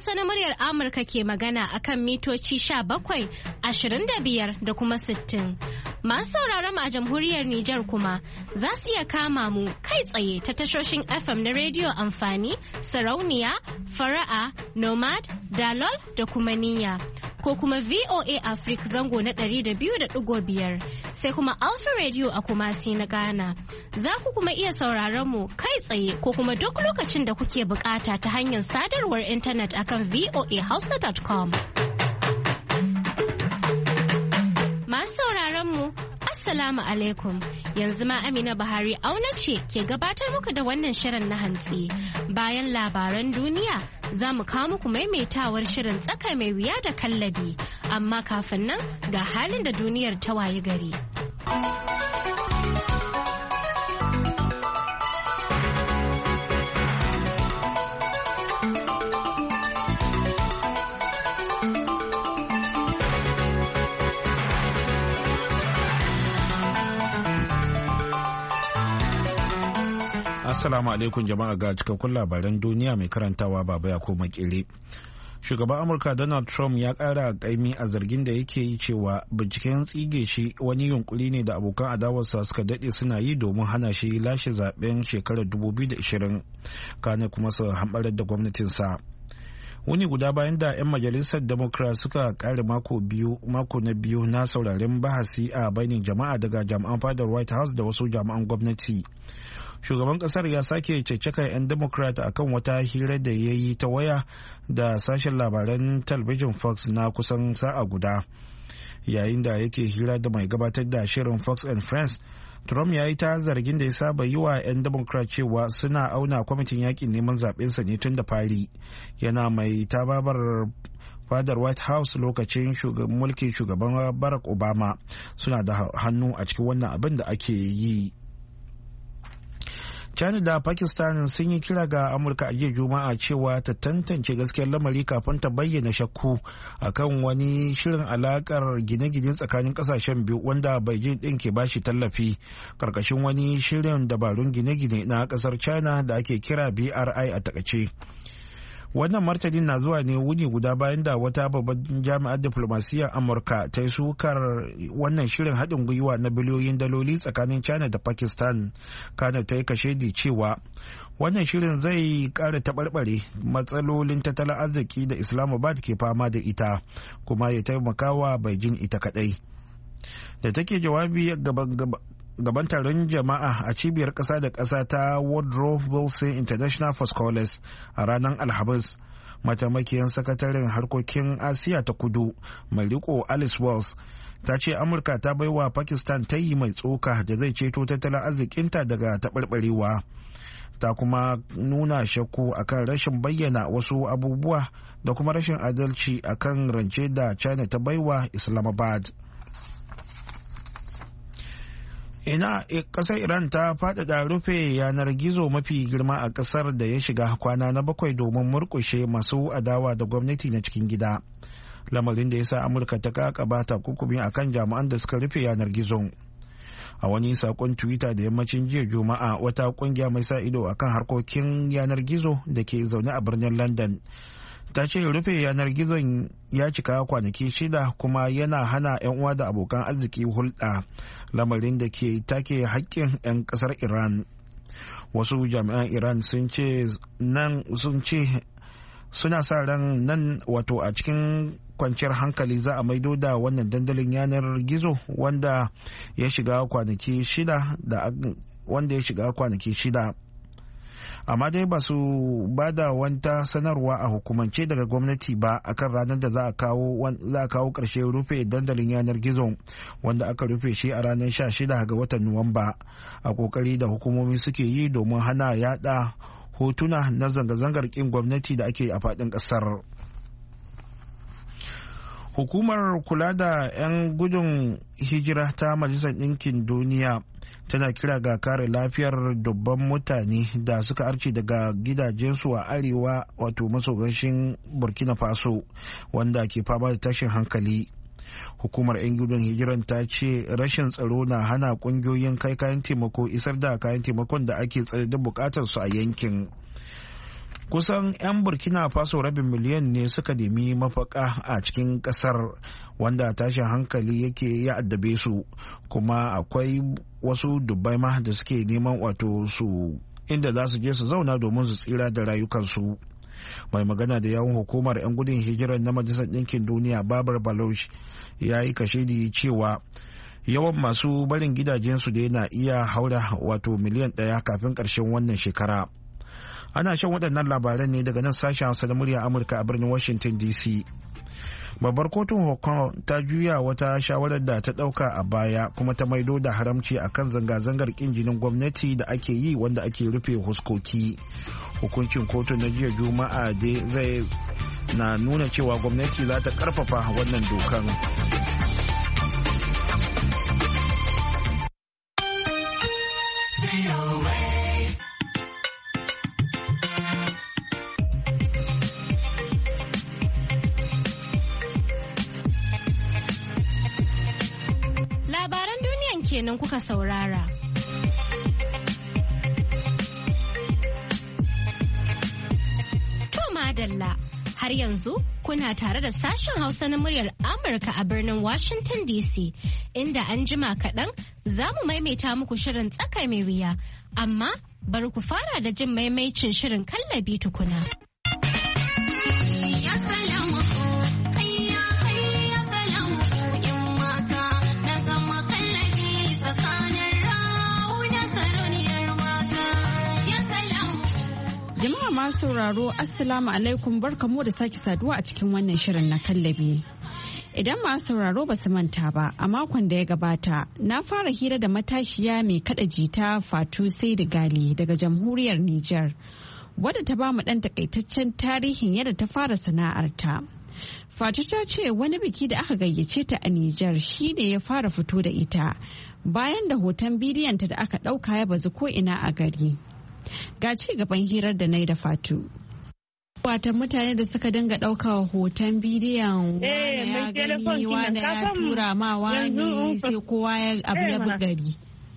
Hausa na muryar Amurka ke magana akan mitoci 17, 25 da kuma 60. Masu sauraron mu a jamhuriyar Nijar kuma za su iya kama mu kai tsaye ta tashoshin FM na rediyo amfani, sarauniya, fara'a, nomad, dalol da kuma niyya. Ko kuma VOA Africa zango na 200.5 sai kuma Alpha Radio a Kumasi na Ghana. Za ku kuma iya sauraron mu kai tsaye ko kuma duk lokacin da kuke bukata ta hanyar sadarwar intanet akan voahausa.com. Masu sauraron mu Assalamu alaikum, yanzu ma Amina Buhari auna ce ke gabatar muku da wannan shirin na hantsi. Bayan labaran duniya za mu kawo muku maimaitawar shirin tsaka mai wuya da kallabi, amma kafin nan ga halin da duniyar ta wayi gari. Assalamu alaikum jama'a ga cikakkun labaran duniya mai karantawa baba ya koma kire. Shugaban Amurka Donald Trump ya kara kaimi a zargin da yake yi cewa binciken tsige shi wani yunkuri ne da abokan adawarsa suka dade suna yi domin hana shi lashe zaben shekarar 2020 kane kuma su hambarar da gwamnatinsa. Wuni guda bayan da 'yan majalisar Democrat suka kare mako na biyu na sauraren bahasi a bainin jama'a daga jami'an fadar White House da wasu jami'an gwamnati. Shugaban kasar ya sake cecekar 'yan Democrat akan wata hira da ya yi ta waya da sashen labaran talabijin Fox na kusan sa'a guda. Yayin da yake hira da mai gabatar da shirin Fox and Friends, Trump ya yi ta zargin da ya saba yi wa 'yan Democrat cewa suna auna kwamitin yakin neman zaɓensa ne tun da fari. Yana mai tababar fadar White House lokacin mulkin shugaban Barack Obama suna da hannu a cikin wannan abin da ake yi. China da Pakistan sun yi kira ga Amurka a jiya Juma'a cewa ta tantance gaskiyar lamari kafin ta bayyana shakku akan wani shirin alakar gine-gine tsakanin kasashen biyu wanda Beijing din ke bashi tallafi karkashin wani shirin dabarun gine-gine na kasar China da ake kira BRI a takaice. Wannan martanin na zuwa ne wuni guda bayan da wata babban jami'ar diplomasiyyar Amurka ta yi sukar wannan shirin haɗin gwiwa na biliyoyin daloli tsakanin China da Pakistan. Kana ta yi kashedi cewa wannan shirin zai ƙara taɓarɓare matsalolin tattalin arziki da Islamabad ke fama da ita, kuma ya taimaka wa Beijing ita kaɗai. Da take jawabi gaban taron jama'a a cibiyar ƙasa da ƙasa ta Woodrow Wilson International for Scholars a ranar Alhamis, mataimakiyar sakataren harkokin Asiya ta kudu mai riko Alice Wells ta ce Amurka ta baiwa Pakistan ta yi mai tsoka da zai ceto tattalin arzikinta daga taɓarɓarewa. Ta kuma nuna shakku akan rashin bayyana wasu abubuwa da kuma rashin adalci akan rance da China ta baiwa Islamabad. Kasar Iran ta faɗaɗa rufe yanar gizo mafi girma a kasar da ya shiga kwana na 7 domin murkushe masu adawa da gwamnati na cikin gida, lamarin da ya sa Amurka ta kakaba takunkumi akan jami'an da suka rufe yanar gizon. A wani sakon Twitter da yammacin jiya Juma'a, wata kungiya mai sa ido akan harkokin yanar gizo da ke zaune a birnin London ta ce rufe yanar gizon ya cika kwanaki 6 kuma yana hana 'yan uwa da abokan arziki hulɗa, lamarin da ke take haƙƙin 'yan ƙasar Iran. Wasu jami'an Iran sun ce suna sa ran nan wato a cikin kwanciyar hankali za a maido da wannan dandalin yanar gizo wanda ya shiga kwanaki 6 amma dai ba su ba da wata sanarwa a hukumance daga gwamnati ba akan ranar da za a kawo ƙarshen rufe dandalin yanar gizo wanda aka rufe shi a ranar 16 ga watan Nuwamba, a kokari da hukumomi suke yi domin hana yada hotuna na zanga-zangar kin gwamnati da ake a faɗin ƙasar. Hukumar kula da 'yan gudun hijira ta Majalisar Ɗinkin Duniya tana kira ga kare lafiyar dubban mutane da suka arce daga gidajensu a arewa wato maso gabashin Burkina Faso wanda ke fama da tashin hankali. Hukumar 'yan gudun hijiran ta ce rashin tsaro na hana kungiyoyin kai kayan taimako isar da kayan taimakon da ake tsananin bukatar su a yankin. kusan 'yan burkina faso rabin miliyan ne suka nemi mafaka a cikin kasar wanda tashin hankali yake ya addabe su, kuma akwai wasu dubbai ma da suke neman wato su inda za su je su zauna domin su tsira da rayukansu. Mai magana da yawun hukumar 'yan gudun hijirar na majalisar ɗinkin duniya Babar Baloch ya yi kashedi cewa yawan masu barin gidajensu da yana iya haura wato miliyan 1 kafin ƙarshen wannan shekara. Ana shan waɗannan labaran ne daga nan sashen Hausa da murya Amurka a birnin Washington DC. Babbar kotun Hong Kong ta juya wata shawarar da ta ɗauka a baya kuma ta maido da haramci akan zanga-zangar ƙin jinin gwamnati da ake yi wanda ake rufe huskoki. Hukuncin kotun na jiya Juma'a dai zai na nuna cewa gwamnati za ta ƙarfafa wannan dokan. Kenan kuka saurara. To madalla, har yanzu kuna tare da sashen Hausa na muryar Amurka a birnin Washington DC, inda an jima kaɗan za mu maimaita muku shirin tsaka mai wuya, amma bari ku fara da jin maimaicin shirin kallabi tukuna. Jama'a masu sauraro Assalamu alaikum, barkamu da sake saduwa a cikin wannan shirin na kallabi. Idan masu sauraro ba su manta ba, a makon da ya gabata na fara hira da matashiya mai kada jita Fatu Saidigali daga jamhuriyar Nijar, wadda ta ba mu dan takaitaccen tarihin yadda ta fara sana'arta. Fatu ta ce wani biki da aka gayyace ta a Nijar shine ya fara fito da ita, bayan da hoton bidiyonta da aka ɗauka ya bazu ko ina a gari. Ga ci gaban hirar da na yi da Fatu. Watan mutane da suka dinga ɗauka hoton bidiyon wane ya gani wane ya tura ma wani sai kowa ya abu ya bugari.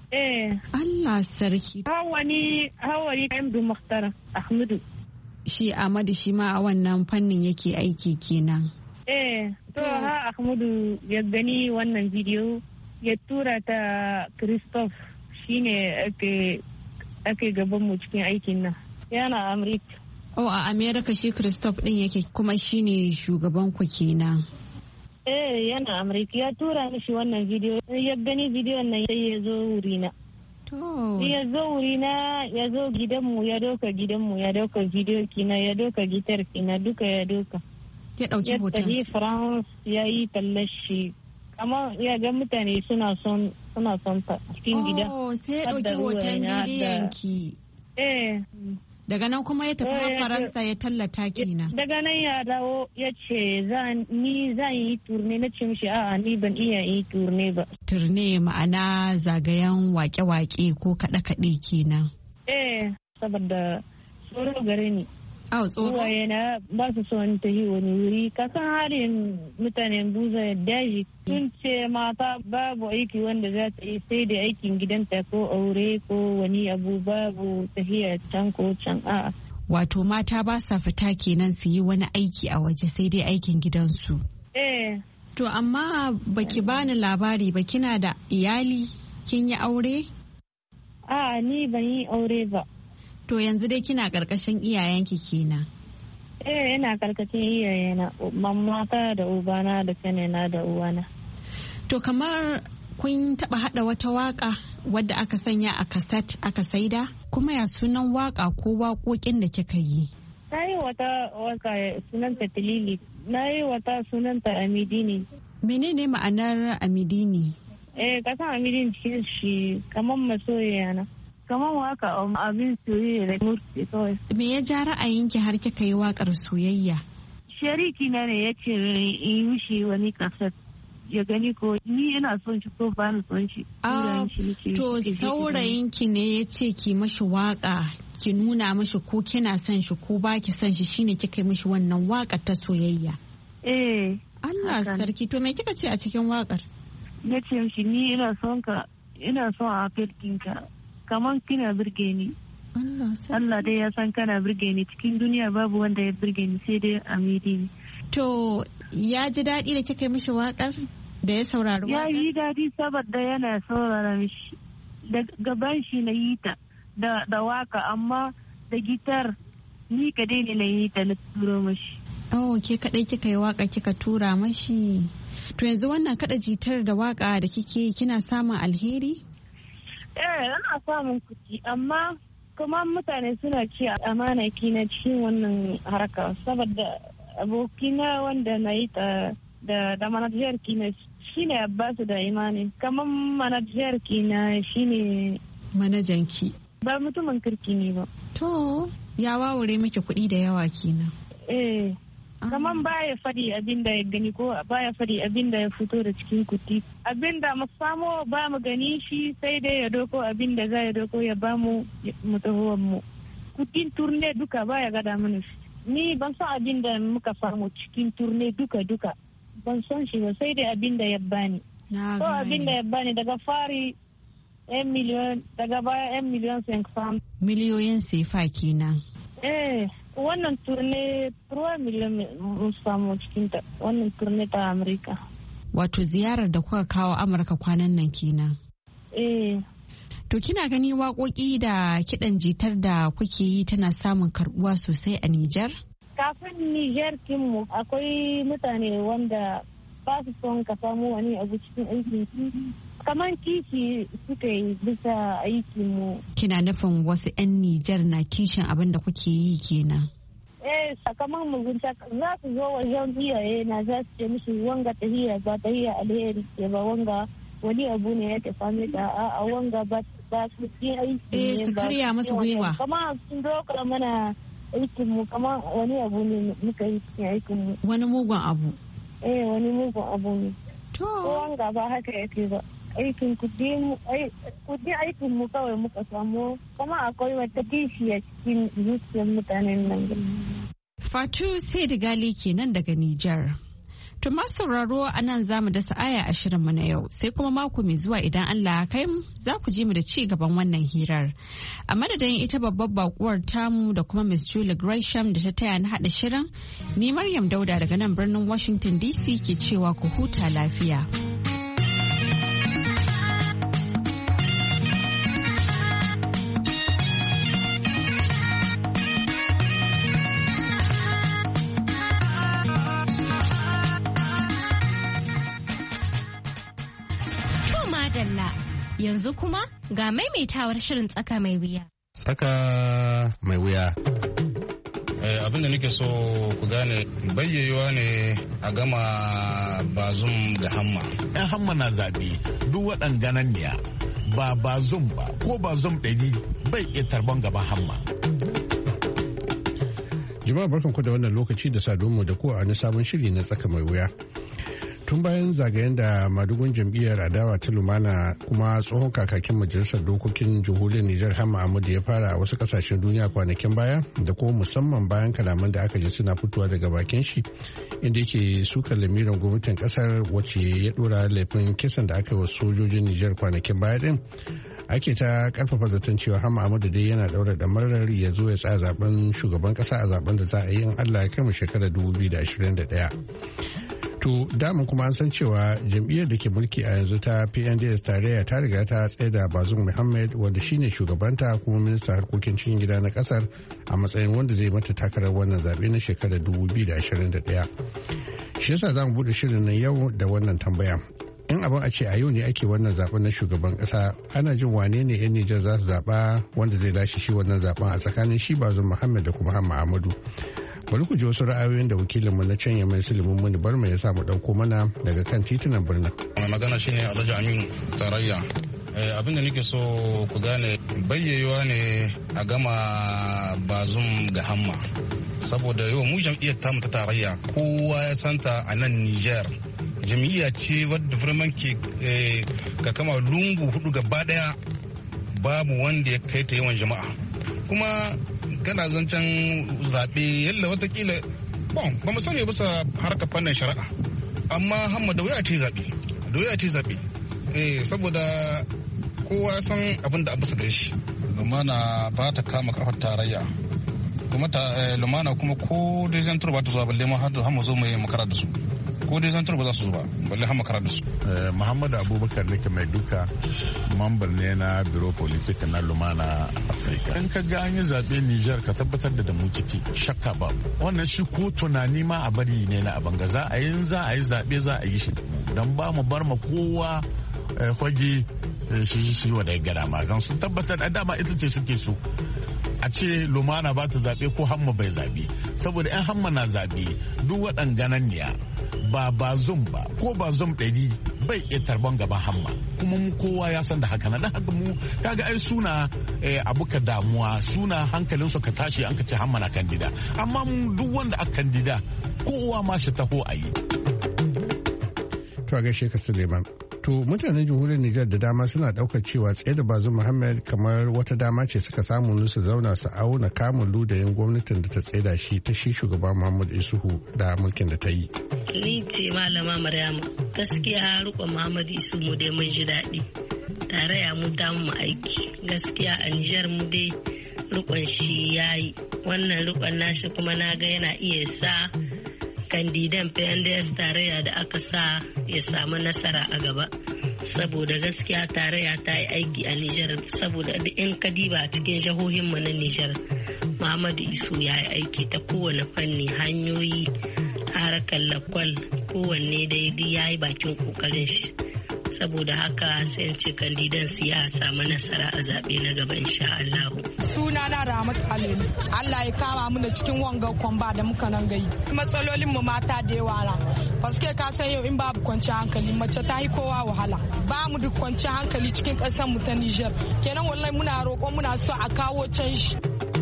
Allah sarki. Hawani Ahmadu Mukhtar Ahmadu. Shi Ahmadu shi ma a wannan fannin yake aiki kenan. To ha Ahmadu ya gani wannan bidiyo ya tura ta Christophe shine ake gabanmu cikin aikin nan. Yana Amurka. Oh, a Amerika shi Christophe din yake kuma shine shugaban ku kenan. Yana Amurka, ya tura mishi wannan bidiyo. Ya gani bidiyon nan sai ya zo wurina. Ya zo wurina, ya zo gidanmu, ya doka gidanmu, ya doka bidiyo kina, ya doka gitar kina, duka ya doka. Ya dauki hoton. Ya tafi France, ya yi tallashi. Amma ya ga mutane suna son ta cikin gida. Oh, sai ya dauki hoton bidiyon ki. Daga nan kuma ya tafi Faransa ya tallata kenan. Daga nan ya dawo ya ce zan yi turne, na ce mishi a'a ni ban iya yi turne ba. Turne ma'ana zagayen wake-wake ko kaɗe-kaɗe kenan. Saboda tsoro gare ni. Tsoro? Yana ba su son ta yi wani wuri. Kasan harin mutanen buza daji sun ce mata babu aiki wanda za ta yi sai da aikin gidanta ko aure ko wani abu, babu tafiya can ko can a'a. Wato mata ba sa fita kenan su yi wani aiki a waje sai dai aikin gidansu. To amma baki bani labari ba, kina da iyali, kin yi aure? A'a ni ban yi aure ba. To yanzu dai kina karkashin iyayenki kenan. Ina karkashin iyayena, mamata da ubana da kanina da uwana. To kamar kun taba hada wata waka wadda aka sanya a kaset aka saida, kuma ya sunan waka ko waƙoƙin da kika yi? Na yi wata waka sunanta Tilili, na yi wata sunanta Amidini. Menene ma'anar Amidini? Kasan Amidini shi kamar masoyiya na. Kamar waka abin soyayya da murti kawai. Me ya ja ra'ayinki har kika yi wakar soyayya? Shariki na ne ya ce in yi shi wani kaset ya gani ko ni ina son shi ko ba ni son shi. To saurayinki ne ya ce ki mashi waka ki nuna mashi ko kina son shi ko ba ki son shi, shine kika yi mashi wannan wakar ta soyayya. Allah sarki, to me kika ce a cikin wakar? Na ce shi ni ina son ka, ina son a ka. Kaman kina birge ni. Allah dai ya san kana birge ni, cikin duniya babu wanda ya birge ni sai dai Amidi. To ya ji daɗi da kika yi mishi waƙar da ya saurari waƙar? Ya yi daɗi saboda yana saurara mishi. Da gaban shi na yi ta da waka, amma da gitar ni kadai ne na yi ta na turo mashi. Oh, ke kadai kika yi waka kika tura mashi. To yanzu wannan kada jitar da waka da kike kina samun alheri? Ana samun kuɗi, amma kuma mutane suna ci amana kina cikin wannan harka, saboda abokina wanda na yi ta da manajer kina shine Abbasu da Imani, kamar manajer kina shine manajanki. Ba mutumin kirki ne ba. To ya wawure miki kuɗi da yawa kenan. Kaman baya fadi abin da ya gani ko baya fadi abin da ya fito da cikin kuɗi. Abin da mu samo ba mu gani shi, sai dai ya doko abin da za ya doko ya ba mu tahuwan mu. Kuɗin turne duka baya gada mana shi. Ni ban san abin da muka samu cikin turne duka ban san shi ba, sai dai abin da ya bani. Ko abin da ya bani daga fari 1 miliyon, daga baya 1 miliyon 500. Miliyoyin sefa kenan. Wannan turne 3 miliyon mun samu cikin ta, wannan turne ta Amurka. Wato ziyarar da kuka kawo Amurka kwanan nan kenan. To kina gani waƙoƙi da kiɗan jitar da kuke yi tana samun karɓuwa sosai a Nijar? Kafin Nijar kinmu akwai mutane wanda ba su son ka samu wani abu cikin aikin, kamar kishi suka yi bisa aikinmu. Kina nufin wasu 'yan Nijar na kishin abin da kuke yi kenan? Kamar mugunta za su zo wajen iyaye na za su ce musu wanga tahiya ba tahiya alheri ce ba, wanga wani abu ne ya tafa mai da a wanga ba su yi aiki ne su karya masu gwiwa. Kamar sun doka mana aikinmu, kamar wani abu ne muka yi cikin aikinmu. Wani mugun abu? Wani mugun abu ne. To wanga ba haka yake ba. Aikin kudi aikin mu kawai muka samu, kuma akwai wata kishi a cikin zuciyar mutanen nan. Fatu Saidigali kenan daga Nijar. To masu sauraro a nan za mu dasa aya a shirinmu na yau, sai kuma mako mai zuwa idan Allah ya kai mu za ku ji mu da ci gaban wannan hirar. A madadin ita babbar bakuwar tamu da kuma Miss Julie Gresham da ta taya na haɗa shirin, ni Maryam Dauda daga nan birnin Washington DC ke cewa ku huta lafiya. Yanzu kuma ga maimaitawar shirin tsaka mai wuya. Tsaka mai wuya. Abin da nake so ku gane bayyayewa ne a gama Bazum da Hamma. Yan Hamma na zaɓe duk waɗannan niya ba Bazum ba ko Bazum ɗari bai iya tarban gaban Hamma. Jama'a barkanku da wannan lokaci da saduwa da ku a wani sabon shiri na tsaka mai wuya. Tun bayan zagayen da madugun jam'iyyar adawa ta lumana kuma tsohon kakakin majalisar dokokin jamhuriyar Nijar Hamma Ahmadu ya fara a wasu kasashen duniya kwanakin baya, da kuma musamman bayan kalaman da aka ji suna fitowa daga bakin shi inda yake sukar lamirin gwamnatin kasar wacce ya dora laifin kisan da aka yi wa sojojin Nijar kwanakin baya din, ake ta karfafa zaton cewa Hamma Ahmadu dai yana daura da marar ya zo ya tsaya zaben shugaban kasa a zaben da za a yi in Allah ya kai mu shekarar 2021. To damun kuma an san cewa jam'iyyar da ke mulki a yanzu ta PNDS tarayya ta riga ta tsaye da Bazoum Mohammed wanda shine shugabanta kuma ministan harkokin cikin gida na kasar a matsayin wanda zai mata takarar wannan zaɓe na shekarar 2021. Shi yasa za mu buɗe shirin nan yau da wannan tambaya. In abin a ce a yau ne ake wannan zaben na shugaban kasa, ana jin wane ne 'yan Nijar za su zaɓa wanda zai lashe shi wannan zaben a tsakanin shi Bazoum Mohammed da kuma Hamma Ahmadu. Bari ku ji wasu ra'ayoyin da wakilinmu na can Yamai Suleiman Muni Barma ya samu ɗauko mana daga kan titunan birnin. Magana shine Alhaji Aminu Tarayya. Abin da nake so ku gane bayyayewa ne a gama Bazum da Hamma. Saboda yau mu jam'iyyar tamu ta tarayya kowa ya santa a nan Nijar. Jam'iyya ce wadda firman ke ka kama lungu hudu gaba daya babu wanda ya kai ta yawan jama'a. Kuma kana zancen zaɓe yalla watakila ba mu sani bisa harkar fannin shari'a, amma Hamma da wuya ce zaɓe saboda kowa ya san abin da abu su da shi. Lumana ba ta kama kafar tarayya kuma lumana kuma ko dai zan turba ta zuwa balle ma har mu zo mu yi makara da su ko dai zan turba za su zuba balle har makara da su. Muhammadu Abubakar ne mai duka mambar ne na biro politik na lumana Afirka. In ka ga an yi zaɓe Nijar ka tabbatar da mu ciki shakka ba wannan shi ko tunani ma a bari ne na abanga za a yi zaɓe za a yi shi don ba mu bar ma kowa fage shi wa da ya gada ma zan sun tabbatar da dama ita ce suke so a ce lumana ba ta zaɓe ko hamma bai zaɓe saboda 'yan hamma na zaɓe duk waɗan gananniya ba zum ba ko ba zum ɗari bai iya tarban gaban hamma kuma mu kowa ya san da haka na haka mu kaga ai suna abu ka damuwa suna hankalin su ka tashi an ka ce hamma na kandida amma duk wanda a kandida kowa ma shi taho a yi. To a gaishe ka Suleiman. To mutanen jamhuriyar Nijar da dama suna daukar cewa tsaye da Bazoum Muhammad kamar wata dama ce suka samu su zauna su auna kamun ludayin gwamnatin da ta tsaida shi ta shi shugaba Muhammad Isuhu da mulkin da ta yi. Ni ce Malama Maryama gaskiya rukun Muhammad Isuhu mu dai mun ji daɗi tare ya mu damu mu aiki gaskiya a Nijar mu dai rukun shi yayi wannan rukun nashi kuma na ga yana iya sa kandidan PNDS tarayya da aka sa ya samu nasara a gaba saboda gaskiya tarayya ta yi aiki a Nijar saboda in ka diba a cikin jihohinmu na Nijar Muhammadu Isu ya yi aiki ta kowane fanni hanyoyi harkar lakwal kowanne daidai ya yi bakin kokarin shi saboda haka sai ce kandidan su ya samu nasara a zaɓe na gaba insha Allah. Sunana Rahmat Halelu. Allah ya kama mu da cikin wanga kwamba da muka nan gai. Matsalolin mu mata da yawa na. Paske ka san yau in babu kwanciyar hankali mace ta yi kowa wahala. Ba mu da kwanciyar hankali cikin ƙasar mu ta Niger. Kenan wallahi muna roƙon muna so a kawo canji.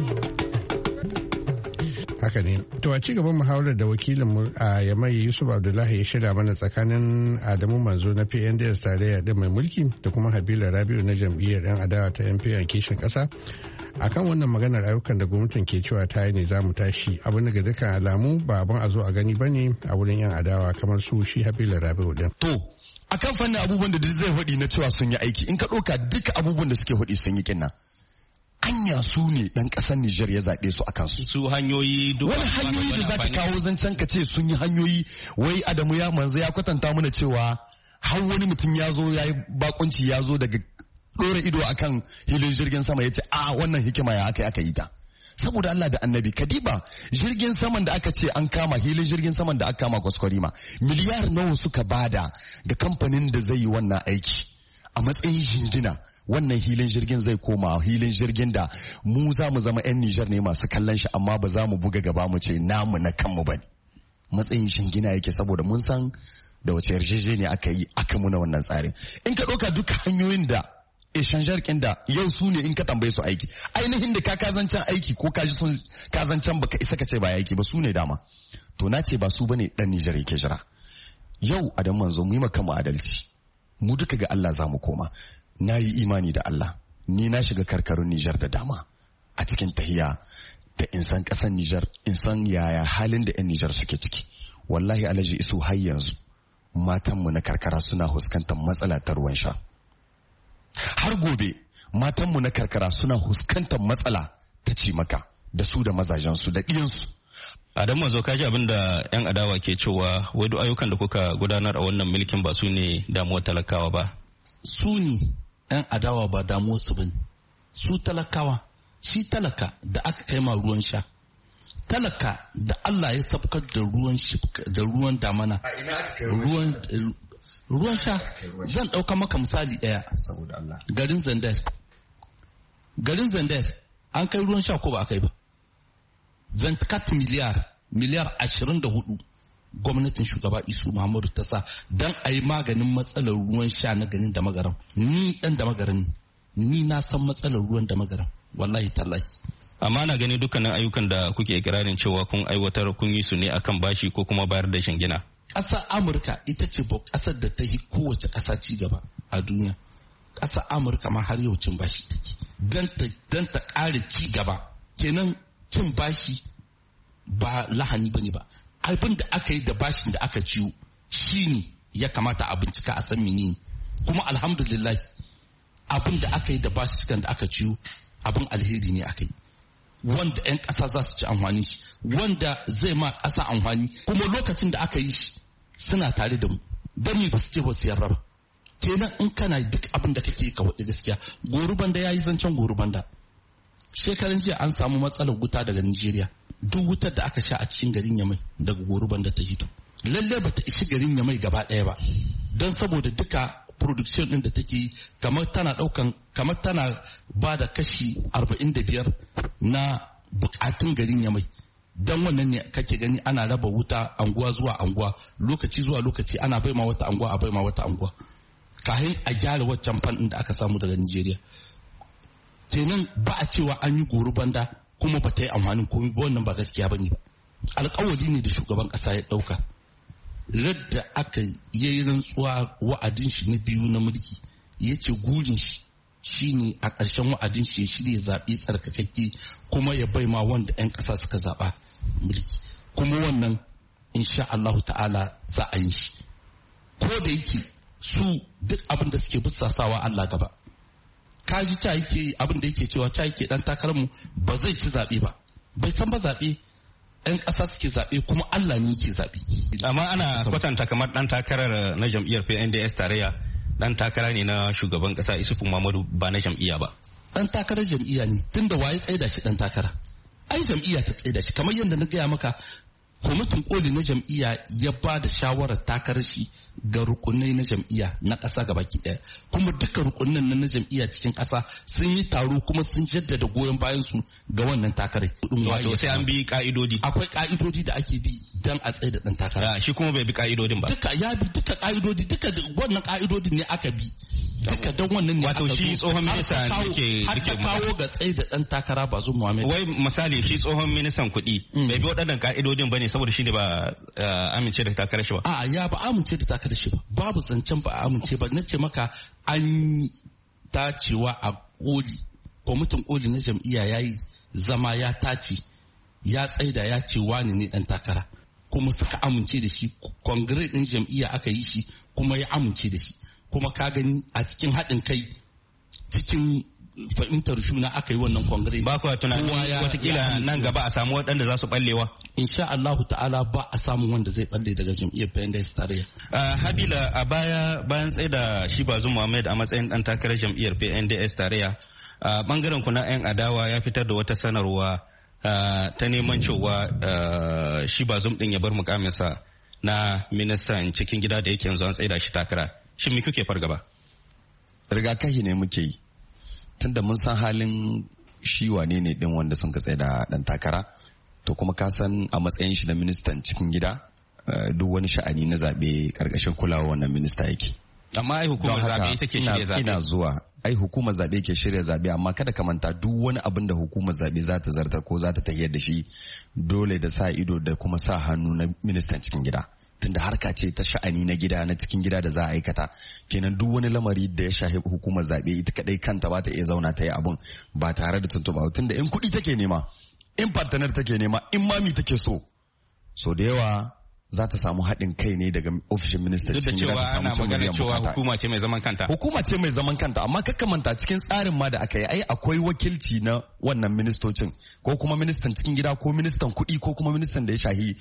Haka ne. To a ci gaban muhawarar da wakilin a Yamai Yusuf Abdullahi ya shirya mana tsakanin Adamu Manzo na PNDS tarayya da mai mulki da kuma Habila Rabiu na jam'iyyar 'yan adawa ta NPN kishin ƙasa. Akan wannan maganar ayyukan da gwamnatin ke cewa ta yi ne za mu tashi abin daga dukkan alamu ba abin a zo a gani ba ne a wurin 'yan adawa kamar su shi Habila Rabiu din. To akan fannin abubuwan da zai faɗi na cewa sun yi aiki in ka ɗauka duka abubuwan da suke faɗi sun yi kinna. Anya su ne ɗan ƙasar Nijar ya zaɓe su a kansu. Su hanyoyi duk wani hanyoyi da za ka kawo zancen ka ce sun yi hanyoyi wai Adamu ya manzo ya kwatanta mana cewa har wani mutum ya zo ya yi bakunci ya zo daga ɗora ido akan hilin jirgin sama ya ce a wannan hikima ya aka yi ta. Saboda Allah da Annabi kadiba jirgin saman da aka ce an kama hilin jirgin saman da aka kama kwaskwarima miliyar nawa suka bada ga kamfanin da zai yi wannan aiki. A matsayin jingina wannan hilin jirgin zai koma hilin jirgin da mu za mu zama 'yan Nijar ne masu kallon shi amma ba za mu buga gaba mu ce namu na kanmu ba ne. Matsayin jingina yake saboda mun san da wace yarjejeniya aka yi aka muna wannan tsarin. In ka ɗauka duka hanyoyin da eshanjar da yau su ne in ka tambaye su aiki. Ainihin da ka kazancan aiki ko ka ji sun kazancan baka isa ka ce ba aiki ba su ne dama. To na ce ba su bane ɗan Nijar yake jira. Yau Adam Manzo mu yi maka mu adalci. Mu duka ga Allah za mu koma. Na yi imani da Allah. Ni na shiga karkarun Nijar da dama. A cikin tahiya da insan ƙasar Nijar, insan yaya halin da 'yan Nijar suke ciki. Wallahi Alhaji Isu har yanzu matanmu na karkara suna huskantar matsala ta ruwan sha. Har gobe matanmu na karkara suna huskantar matsala ta cimaka da su da mazajensu da ɗiyansu. Adam Manzo ka ji abin da 'yan adawa ke cewa wai duk ayyukan da kuka gudanar a wannan mulkin ba su ne damuwar talakawa ba. Su ne 'yan adawa ba damuwar su bane. Su talakawa, shi talaka da aka kai ma ruwan sha. Talaka da Allah ya sabkar da ruwan damana. Ruwan sha zan ɗauka maka misali ɗaya. Garin Zandar an kai ruwan sha ko ba a kai ba. 24 miliyar 24 gwamnatin shugaba Isu Muhammadu ta sa don a yi maganin matsalar ruwan sha na garin da magaram. Ni dan da magaram ni na san matsalar ruwan da magaram wallahi tallahi. Amma na gani dukkanin ayyukan da kuke ikirarin cewa kun aiwatar kun yi su ne akan bashi ko kuma bayar da shingina. Ƙasar Amurka ita ce ƙasar da ta yi kowace ƙasa ci gaba a duniya. Ƙasar Amurka ma har yau cin bashi take. Don ta ƙara ci gaba kenan cin bashi ba lahani bane ba. Abin da aka yi da bashin da aka ciwo shi ne ya kamata a bincika a san menene. Kuma alhamdulillah abin da aka yi da basussukan da aka ciyo abin alheri ne aka yi wanda 'yan ƙasa za su ci amfani shi wanda zai ma ƙasa amfani kuma lokacin da aka yi shi suna tare da mu don me ba su ce ba su yarda ba kenan in kana duk abin da kake ka waɗi gaskiya Gorubanda ya yi zancen Gorubanda shekaran jiya an samu matsalar wuta daga Nigeria duk wutar da aka sha a cikin garin Yamai daga Gorubanda ta hito lalle ba ta ishi garin Yamai gaba ɗaya ba don saboda duka production din da take kamar tana ba da kashi 45 na bukatun garin Yamai don wannan ne kake gani ana raba wuta anguwa zuwa anguwa lokaci zuwa lokaci ana baima wata anguwa a baima wata anguwa kahin a gyara waccan fan da aka samu daga Nigeria kenan ba a cewa an yi Gorubanda kuma ba ta yi amfanin komai ba wannan ba gaskiya bane ba alƙawari ne da shugaban ƙasa ya ɗauka radda aka yi rantsuwa wa'adin shi na biyu na mulki ya ce gurin shi shine a ƙarshen wa'adin shi ya shirya zaɓe tsarkakakke kuma ya bai ma wanda 'yan ƙasa suka zaɓa mulki kuma wannan insha Allahu ta'ala za a yi shi ko da yake su duk abin da suke bussasawa Allah gaba kaji ta yake abin da yake cewa ta yake dan takararmu ba zai ci zaɓe ba bai san ba zaɓe 'yan ƙasa suke zaɓe kuma Allah ne yake zaɓe. Amma ana kwatanta kamar ɗan takarar na jam'iyyar PNDS tarayya ɗan takara ne na shugaban ƙasa Isufu Muhammadu ba na jam'iyya ba. Ɗan takarar jam'iyya ne tunda waye tsaida shi ɗan takara. Ai jam'iyya ta tsaida shi kamar yadda na gaya maka kwamitin koli na jam'iyya ya ba da shawarar takarar shi ga rukunai na jam'iyya na ƙasa gabaki ɗaya kuma duka rukunan na jam'iyya cikin ƙasa sun yi taro kuma sun jaddada goyon bayan su ga wannan takarar. Wato sai an bi ka'idodi. Akwai ka'idodi da ake bi dan a tsaye da ɗan takara. Shi kuma bai bi ka'idodin ba. Duka ya bi duka ka'idodi duka wannan ka'idodin ne aka bi. Duka don wannan ne wato shi tsohon minista ne ke kawo ga tsaye da ɗan takara Bazoum Mohamed. Wai misali shi tsohon ministan kuɗi bai bi waɗannan ka'idodin ba ne saboda shi ne ba amince da takarar shi ba. A ya ba amince da takarar shi ba. Babu zancen ba amince ba. Na ce maka an tacewa a koli. Kwamitin koli na jam'iyya ya yi zama ya tace ya tsaida ya ce wani ne dan takara. Kuma suka amince da shi. Kongire ɗin jam'iyya aka yi shi kuma ya amince da shi. Kuma ka gani a cikin haɗin kai cikin fahimtar juna aka yi wannan kongire. Ba kuwa tunanin watakila nan gaba a samu waɗanda za su ɓallewa. Insha Allahu ta'ala ba a samun wanda zai ɓalle daga jam'iyyar PNDS tarayya. Habila a bayan tsaye da shi Bazoum Mohamed a matsayin ɗan takarar jam'iyyar PNDS tarayya bangaren ku na 'yan adawa ya fitar da wata sanarwa ta neman cewa shi Bazoum ɗin ya bar mukaminsa na ministan cikin gida da yake yanzu an tsaye da shi takara. Shin me kuke fargaba? Rigakafi ne muke yi. Tunda mun san halin shi wane ne din wanda sun katse da dan takara to kuma ka san a matsayin shi na ministan cikin gida duk wani sha'ani na zabe karkashin kulawa wannan minista yake amma ai hukumar zabe ita ke shirya zabe ina zuwa ai hukumar zabe ke shirya zabe amma kada ka manta duk wani abin da hukumar zabe za ta zartar ko za ta tafiyar da shi dole da sa ido da kuma sa hannu na ministan cikin gida tunda harka ce ta sha'ani na gida na cikin gida da za a aikata kenan duk wani lamari da ya shafi hukumar zabe ita kadai kanta ba ta iya zauna ta yi abun ba tare da tuntuɓa tunda in kuɗi take nema in partner take nema in mami take so da yawa za ta samu haɗin kai ne daga ofishin ministan cikin gida ta samu cin miliyan bukata. Hukuma ce mai zaman kanta. Hukuma ce mai zaman kanta amma kakkamanta cikin tsarin ma da aka yi ai akwai wakilci na wannan ministocin ko kuma ministan cikin gida ko ministan kuɗi ko kuma ministan da ya shahi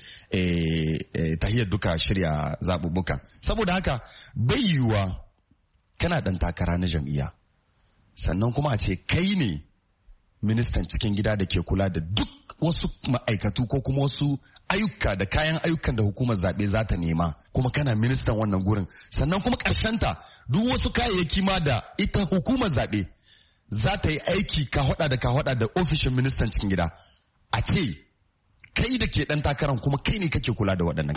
tahiyar duka shirya zaɓuɓɓuka. Saboda haka bai yiwuwa kana ɗan takara na jam'iyya sannan kuma a ce kai ne ministan cikin gida da ke kula da duk wasu ma'aikatu ko kuma wasu ayyuka da kayan ayyukan da hukumar zaɓe za ta nema kuma kana ministan wannan gurin sannan kuma ta duk wasu kayayyaki ma da ita hukumar zaɓe za ta yi aiki ka hada da ofishin ministan cikin gida a ce kai da ke ɗan takaran kuma kai ne kake kula da waɗannan.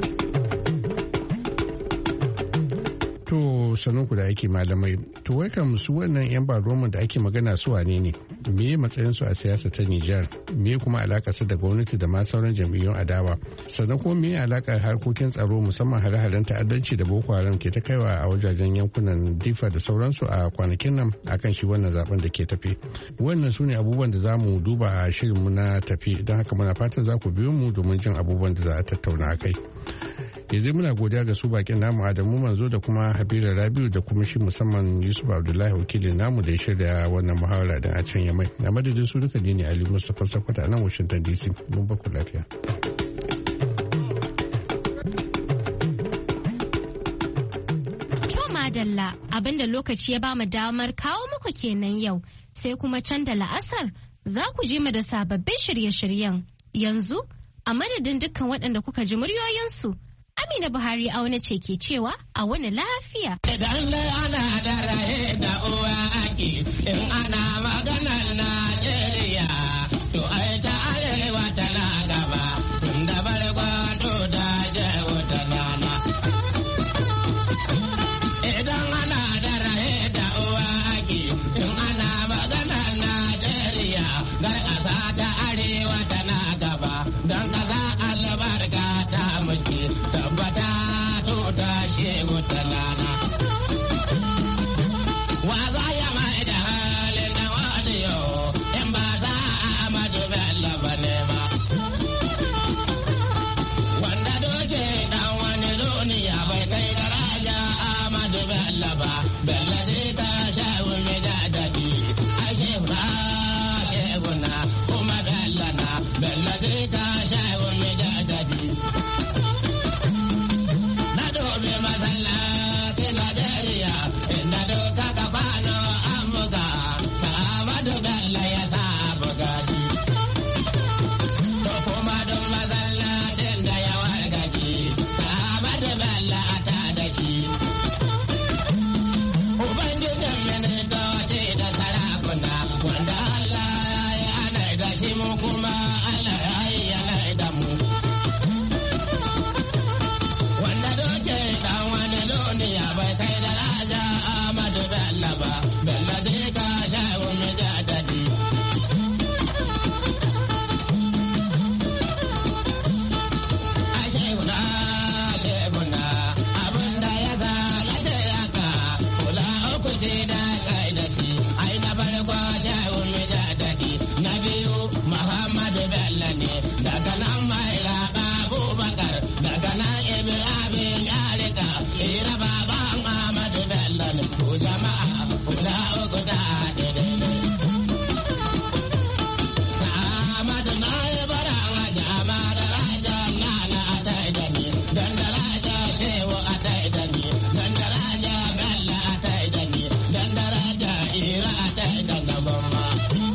To sanin ku da ake malamai to wai kam su wannan yan baroman da ake magana su wane ne me matsayin su a siyasa ta Nijar me kuma alaka su da gwamnati da ma sauran jam'iyyun adawa sannan kuma me alakar harkokin tsaro musamman hare-haren ta'addanci da Boko Haram ke ta kaiwa a wajajen yankunan Difa da sauransu a kwanakin nan akan shi wannan zaben da ke tafe wannan su ne abubuwan da za mu duba a shirin mu na tafi don haka muna fatan za ku biyo mu domin jin abubuwan da za a tattauna a kai. yanzu muna godiya ga su bakin namu Adamu Manzo da kuma Habibu Rabiu da kuma shi musamman Yusuf Abdullahi wakilin namu da ya shirya wannan muhawara din a can Yamai. Na madadin su duka ne Ali Mustapha Sakwata a nan Washington DC. Mun ba ku lafiya. Madalla abinda lokaci ya bamu damar kawo muku kenan yau sai kuma can da la'asar za ku ji mu da sababbin shirye-shiryen yanzu a madadin dukkan waɗanda kuka ji muryoyinsu Amina Buhari auna ce ke cewa a wani lafiya. Idan ana da raye da uwa ake in ana maganar Najeriya to ai ta arewa tana gaba tun da bargwado da jawo ta nana. Idan ana da raye da uwa ake in ana maganar Najeriya gar ƙasa ta arewa tana gaba don ƙasa albarka ta muke tabbata to ta shego ta nana. Wa za ya mai da halin da wani yau in ba za a Amadu Bello ba ne ba. Wanda doke dan wani duniya bai kai daraja Amadu Bello ba. Bello zai ka shawo mai dadadi. Ashe ba sheguna kuma Bello na. Bello zai ka shawo mai dadadi. Na dobe masallaci Najeriya inda doka ka kwano an buga. Ka Amadu Bello ya sa buga shi. To kuma don masallacin da ya wargaje. Ka Amadu Bello a ta da shi. Ubangijin ministoci da sarakuna wanda Allah ya yi ana da shi mu kuma Allah ya yi yana da mu. Wanda doke dan wani duniya bai kai daraja Amadu Bello ba. Bello zai ka shawo mai dadadi. Ashe guna abinda ya zalace yaka kula uku ce da kai da shi. Ai na farko shawo mai dadadi. Na biyu Muhammadu Bello ne daga nan mai raba Abubakar daga nan Ibrahim ya rika hira baban Ahmadu Bello ne. Ku jama'a kula uku da daidai. Ahmadu na yi bara a jama da raja nana a taidani. Dan da raja shehu a taidani. Dan da raja Bello a taidani. Dan da raja Ira a taidani gomma.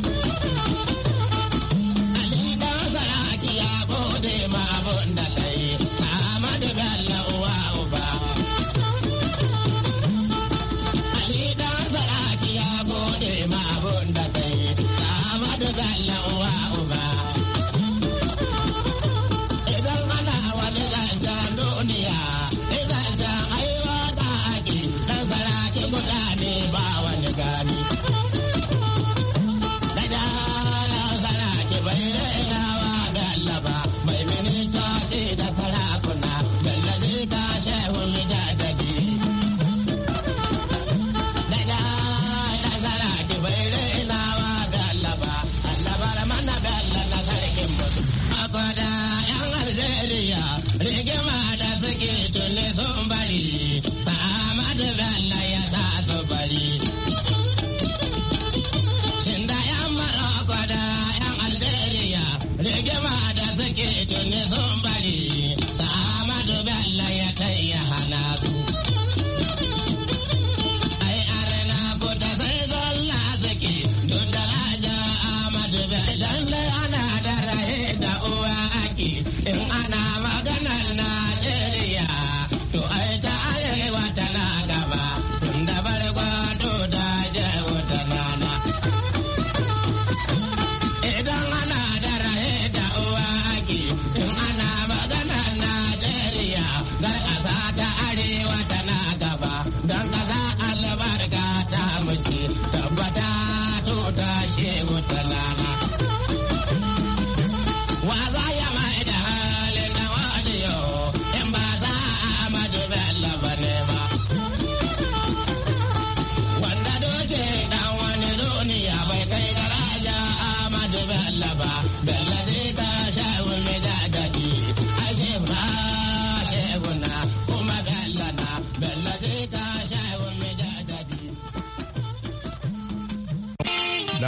Ali dan saraki ya gode ma abun da kai. Ahmadu Bello uwa uba. Ali dan saraki ya gode ma abun da kai. Ahmadu Bello uwa uba. Idan ana wani zancen duniya, zancen aiwa da ake dan saraki guda ne ba wani gani. Da saraki bai rainawa Bello ba, mai ministoci da sarakuna, Bello zai ka shehu mai dadadi. Da saraki bai rainawa Bello ba, Allah bar mana Bello na sarkin mutu. Akwada 'yan Algeria, rigima da suke tuni sun bari, Ahmadu Bello ya sa su bari. Inda 'yan Morocco da 'yan Algeria, rigima da suke tuni sun bari, Ahmadu Bello ya taya hana su. Ai arna kuta sai zalla suke, duk da raja Ahmadu Bello. Lallai ana da raye da uwa ake, in ana maganar Najeriya, to ai ta arewa tana gaba, tun da bargwado da jawo ta nana. Idan ana da raye da uwa ake, in ana maganar Najeriya, gar ƙasa ta arewa tana gaba, don ƙasa albarka ta muke, tabbata to ta shegu ta